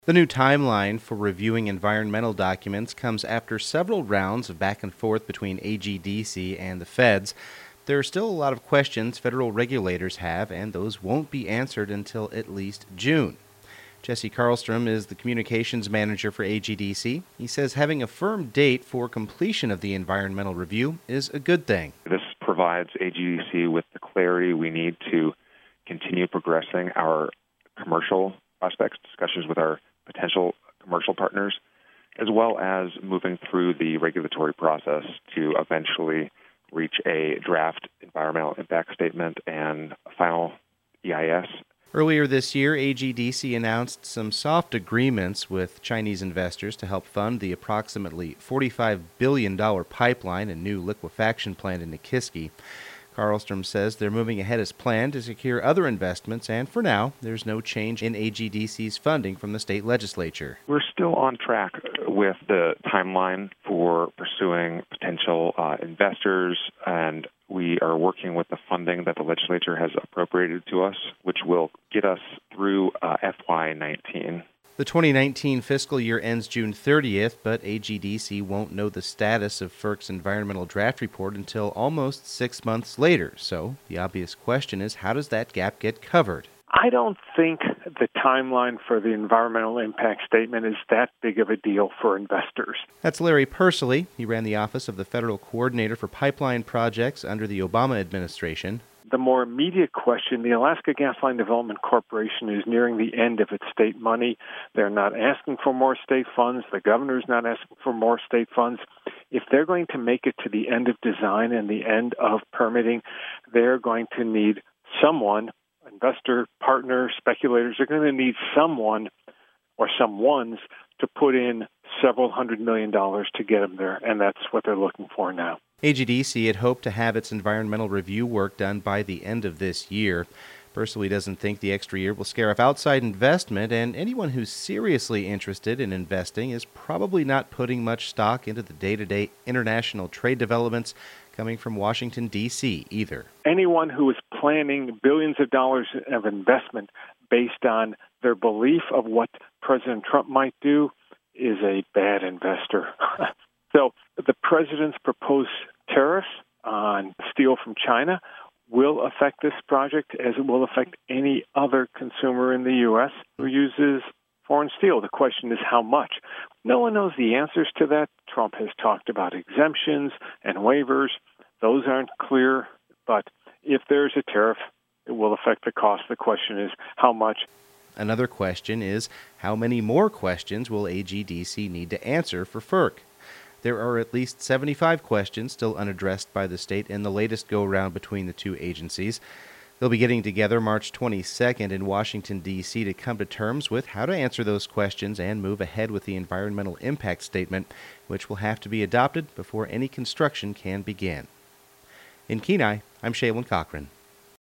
The new timeline for reviewing environmental documents comes after several rounds of back and forth between AGDC and the feds. There are still a lot of questions federal regulators have, and those won't be answered until at least June. Jesse Karlstrom is the communications manager for AGDC. He says having a firm date for completion of the environmental review is a good thing. This provides AGDC with the clarity we need to continue progressing our commercial prospects, discussions with our potential commercial partners, as well as moving through the regulatory process to eventually reach a draft environmental impact statement and a final EIS. Earlier this year, AGDC announced some soft agreements with Chinese investors to help fund the approximately $45 billion pipeline and new liquefaction plant in Nikiski. Karlstrom says they're moving ahead as planned to secure other investments, and for now, there's no change in AGDC's funding from the state legislature. We're still on track with the timeline for pursuing potential investors, and we are working with the funding that the legislature has appropriated to us, which will get us through FY19. The 2019 fiscal year ends June 30th, but AGDC won't know the status of FERC's environmental draft report until almost 6 months later. So the obvious question is, how does that gap get covered? I don't think the timeline for the environmental impact statement is that big of a deal for investors. That's Larry Pursley. He ran the office of the Federal Coordinator for Pipeline Projects under the Obama administration. The more immediate question, the Alaska Gasline Development Corporation is nearing the end of its state money. They're not asking for more state funds. The governor's not asking for more state funds. If they're going to make it to the end of design and the end of permitting, they're going to need someone, investor, partner, speculators, are going to need someone or someones to put in several $100 million to get them there, and that's what they're looking for now. AGDC had hoped to have its environmental review work done by the end of this year. Pursley doesn't think the extra year will scare off outside investment, and anyone who's seriously interested in investing is probably not putting much stock into the day-to-day international trade developments coming from Washington, D.C. either. Anyone who is planning billions of dollars of investment based on their belief of what President Trump might do is a bad investor. So the president's proposed tariffs on steel from China will affect this project as it will affect any other consumer in the U.S. who uses foreign steel. The question is how much. No one knows the answers to that. Trump has talked about exemptions and waivers. Those aren't clear, but if there's a tariff, it will affect the cost. The question is how much. Another question is, how many more questions will AGDC need to answer for FERC? There are at least 75 questions still unaddressed by the state in the latest go-round between the two agencies. They'll be getting together March 22nd in Washington, D.C. to come to terms with how to answer those questions and move ahead with the environmental impact statement, which will have to be adopted before any construction can begin. In Kenai, I'm Shaylin Cochran.